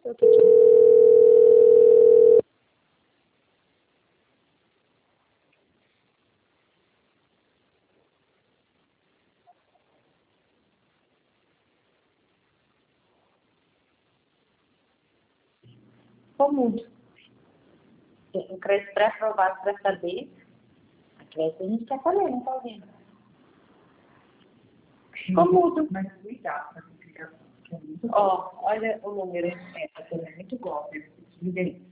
eu tô aqui. Ficou mudo. O crédito pré-aprovado dessa vez. A crédito a gente quer fazer, não tá ouvindo? Ficou mudo. Mas cuidado, Ó, olha o número. é muito golpe. Diga aí.